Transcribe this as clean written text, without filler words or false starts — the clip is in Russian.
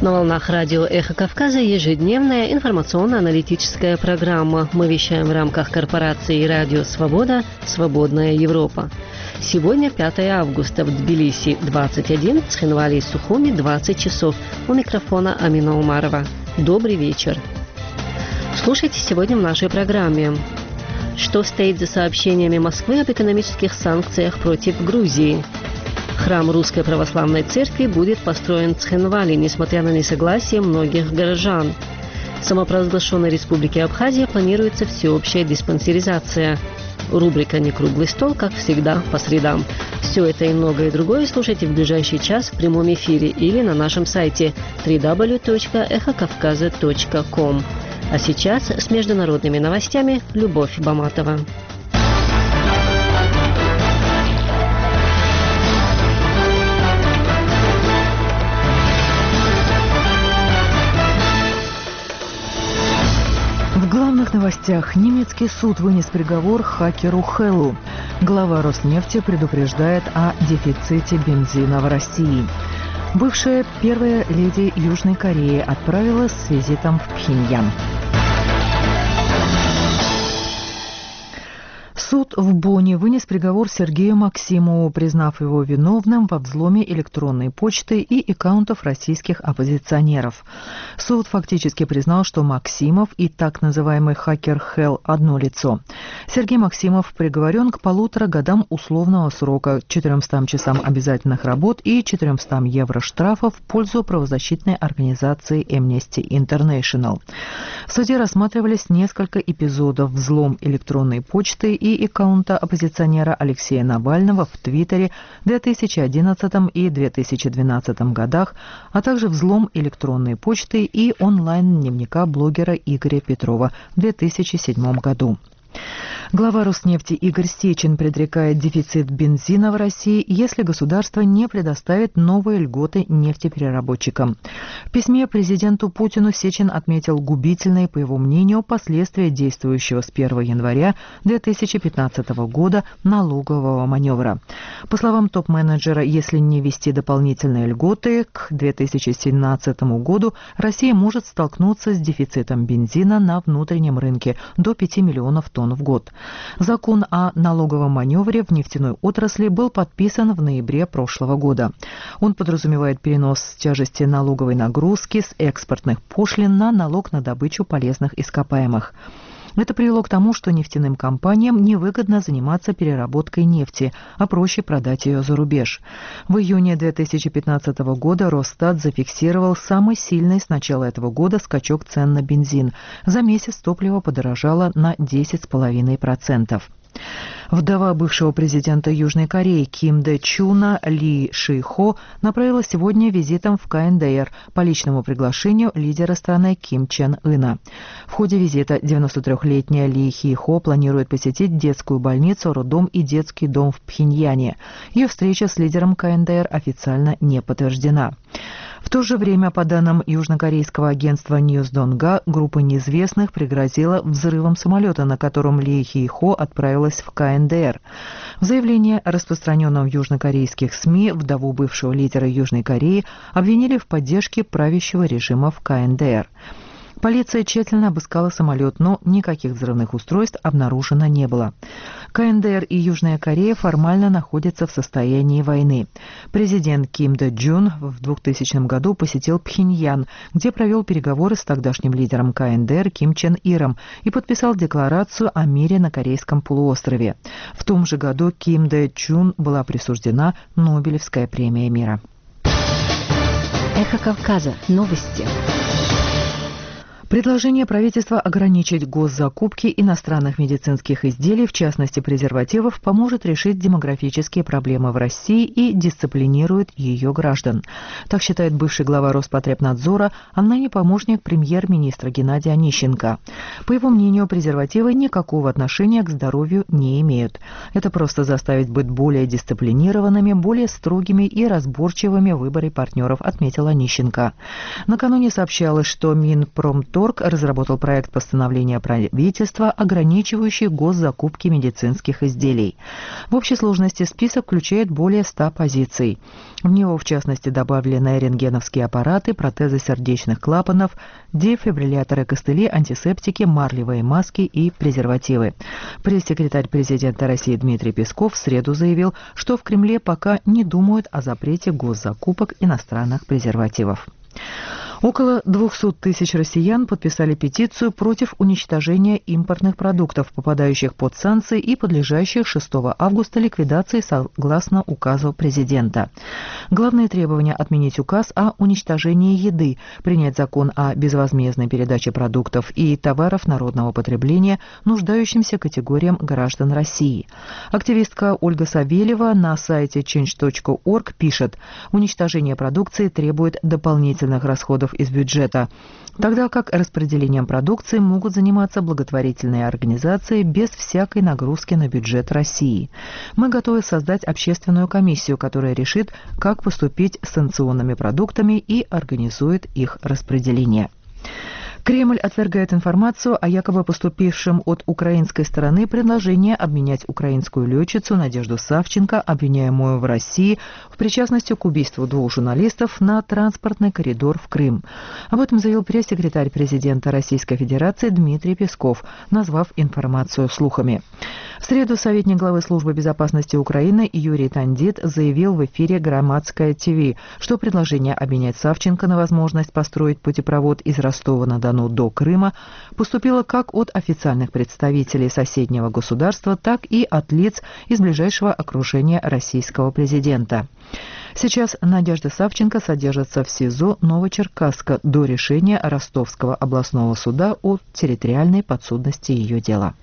На волнах радио «Эхо Кавказа» ежедневная информационно-аналитическая программа. Мы вещаем в рамках корпорации «Радио Свобода. Свободная Европа». Сегодня 5 августа, в Тбилиси 21, в Цхинвале и Сухуми 20 часов. У микрофона Амина Умарова. Добрый вечер. Слушайте сегодня в нашей программе. Что стоит за сообщениями Москвы об экономических санкциях против Грузии? Храм Русской Православной Церкви будет построен в Цхинвале, несмотря на несогласие многих горожан. В самопровозглашенной республике Абхазия планируется всеобщая диспансеризация. Рубрика «Не круглый стол», как всегда, по средам. Все это и многое другое слушайте в ближайший час в прямом эфире или на нашем сайте www.эхокавказа.ком. А сейчас с международными новостями Любовь Баматова. В главных новостях немецкий суд вынес приговор хакеру Хеллу. Глава Роснефти предупреждает о дефиците бензина в России. Бывшая первая леди Южной Кореи отправилась с визитом в Пхеньян. Суд в Бонне вынес приговор Сергею Максимову, признав его виновным во взломе электронной почты и аккаунтов российских оппозиционеров. Суд фактически признал, что Максимов и так называемый хакер Хелл одно лицо. Сергей Максимов приговорен к 1,5 годам условного срока, 400 часам обязательных работ и 400 евро штрафа в пользу правозащитной организации Amnesty International. В суде рассматривались несколько эпизодов: взлом электронной почты и аккаунта оппозиционера Алексея Навального в Твиттере в 2011 и 2012 годах, а также взлом электронной почты и онлайн-дневника блогера Игоря Петрова в 2007 году. Глава Роснефти Игорь Сечин предрекает дефицит бензина в России, если государство не предоставит новые льготы нефтепереработчикам. В письме президенту Путину Сечин отметил губительные, по его мнению, последствия действующего с 1 января 2015 года налогового маневра. По словам топ-менеджера, если не ввести дополнительные льготы, к 2017 году Россия может столкнуться с дефицитом бензина на внутреннем рынке до 5 миллионов тонн в год. Закон о налоговом маневре в нефтяной отрасли был подписан в ноябре прошлого года. Он подразумевает перенос тяжести налоговой нагрузки с экспортных пошлин на налог на добычу полезных ископаемых. Это привело к тому, что нефтяным компаниям невыгодно заниматься переработкой нефти, а проще продать ее за рубеж. В июне 2015 года Росстат зафиксировал самый сильный с начала этого года скачок цен на бензин. За месяц топливо подорожало на 10,5%. Вдова бывшего президента Южной Кореи Ким Дэ Чуна Ли Ши Хо направилась сегодня визитом в КНДР по личному приглашению лидера страны Ким Чен Ына. В ходе визита 93-летняя Ли Хи Хо планирует посетить детскую больницу, роддом и детский дом в Пхеньяне. Ее встреча с лидером КНДР официально не подтверждена. В то же время, по данным южнокорейского агентства Ньюсдонга, группа неизвестных пригрозила взрывом самолета, на котором Ли Хи Хо отправилась в КНДР. В заявлении, распространенном в южнокорейских СМИ, вдову бывшего лидера Южной Кореи обвинили в поддержке правящего режима в КНДР. Полиция тщательно обыскала самолет, но никаких взрывных устройств обнаружено не было. КНДР и Южная Корея формально находятся в состоянии войны. Президент Ким Дэ Джун в 2000 году посетил Пхеньян, где провел переговоры с тогдашним лидером КНДР Ким Чен Иром и подписал декларацию о мире на Корейском полуострове. В том же году Ким Дэ Джун была присуждена Нобелевская премия мира. Эхо Кавказа. Новости. Предложение правительства ограничить госзакупки иностранных медицинских изделий, в частности презервативов, поможет решить демографические проблемы в России и дисциплинирует ее граждан. Так считает бывший глава Роспотребнадзора, а ныне помощник премьер-министра Геннадий Онищенко. По его мнению, презервативы никакого отношения к здоровью не имеют. Это просто заставит быть более дисциплинированными, более строгими и разборчивыми в выборе партнеров, отметил Онищенко. Накануне сообщалось, что Минпромторг Минторг разработал проект постановления правительства, ограничивающий госзакупки медицинских изделий. В общей сложности список включает более 100 позиций. В него, в частности, добавлены рентгеновские аппараты, протезы сердечных клапанов, дефибрилляторы, костыли, антисептики, марлевые маски и презервативы. Пресс-секретарь президента России Дмитрий Песков в среду заявил, что в Кремле пока не думают о запрете госзакупок иностранных презервативов. Около 200 тысяч россиян подписали петицию против уничтожения импортных продуктов, попадающих под санкции и подлежащих 6 августа ликвидации согласно указу президента. Главное требование – отменить указ о уничтожении еды, принять закон о безвозмездной передаче продуктов и товаров народного потребления нуждающимся категориям граждан России. Активистка Ольга Савельева на сайте change.org пишет: уничтожение продукции требует дополнительных расходов из бюджета, тогда как распределением продукции могут заниматься благотворительные организации без всякой нагрузки на бюджет России. Мы готовы создать общественную комиссию, которая решит, как поступить с санкционными продуктами и организует их распределение. Кремль отвергает информацию о якобы поступившем от украинской стороны предложении обменять украинскую летчицу Надежду Савченко, обвиняемую в России, в причастности к убийству 2 журналистов, на транспортный коридор в Крым. Об этом заявил пресс-секретарь президента Российской Федерации Дмитрий Песков, назвав информацию слухами. В среду советник главы Службы безопасности Украины Юрий Тандит заявил в эфире «Громадское ТВ», что предложение обменять Савченко на возможность построить путепровод из Ростова-на-Дону до Крыма поступило как от официальных представителей соседнего государства, так и от лиц из ближайшего окружения российского президента. Сейчас Надежда Савченко содержится в СИЗО Новочеркасска до решения Ростовского областного суда о территориальной подсудности ее дела.